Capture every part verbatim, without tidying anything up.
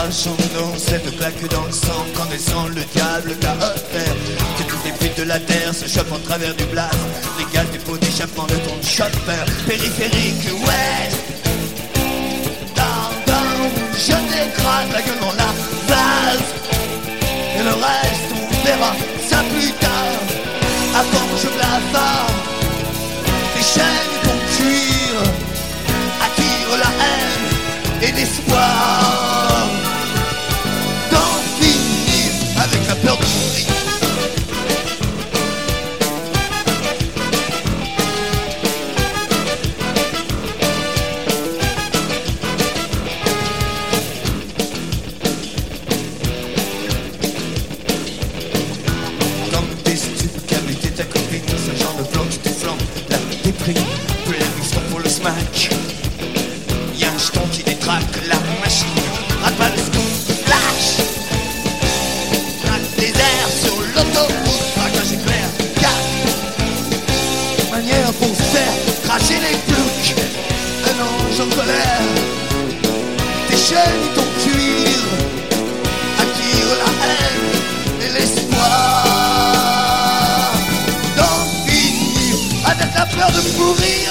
rage dans cette plaque dans le sang, connaissant le diable t'a offert. Que toutes les putes de la terre se chopent en travers du blast. Les gaz du pot d'échappement de ton chauffeur. Périphérique, ouais. Down, down, je t'écrase la gueule dans la vase. Et le reste, on verra ça plus tard. Avant je blafard. Tes chaînes et ton cuir attirent la haine et l'espoir d'en finir avec la peur de mourir. Comme des stupes qui habitaient ta copine, ce genre de plan qui te flambe la déprime, plus la mission pour le smack. Y'a un jeton qui détraque la machine. Rate pas le scoop, lâche. Rate des airs sur l'autoroute. Braquage éclair, gaffe. Manière pour se faire cracher les ploucs. Un ange en colère. Tes chaînes et ton cuir attirent la haine et l'espoir d'en finir avec la peur de mourir.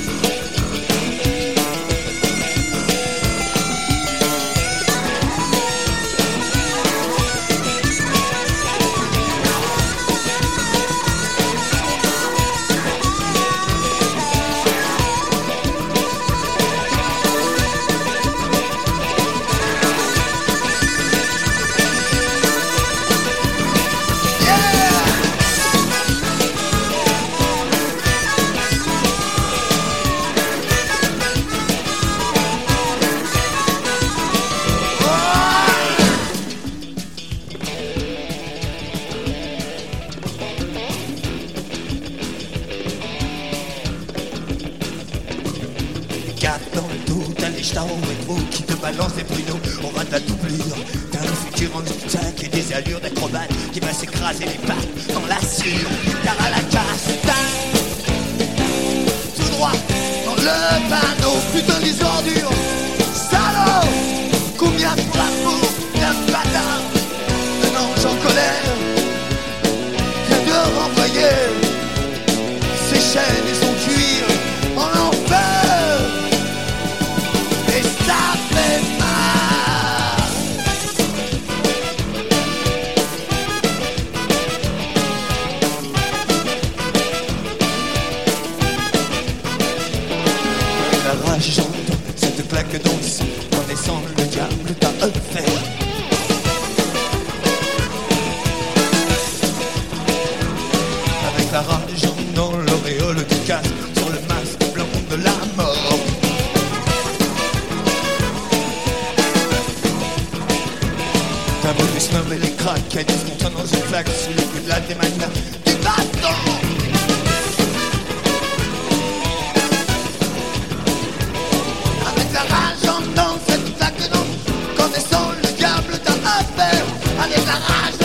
Dans le dos, t'as les jetons au métro qui te balancent des pruneaux. On rate la doublure, t'as un futur en zigzag et des allures d'acrobate qui va s'écraser les pattes dans la sûre. T'as à la casse, tout droit dans le panneau. Putain les ordures, salaud. Combien pour la peau d'un bâtard, un ange en colère vient de renvoyer ses chaînes et son cuir en enfer. J'entends cette plaque dans le sang, connaissant le diable t'a offert. Avec la rage dans l'auréole du casque, sur le masque blanc de la mort. T'as voulu snobber les cracks qui discontent dans une flaque sous le coup de la démania du baston. Dans cette plaque d'eau, connaissant le diable t'a affaire avec la rage.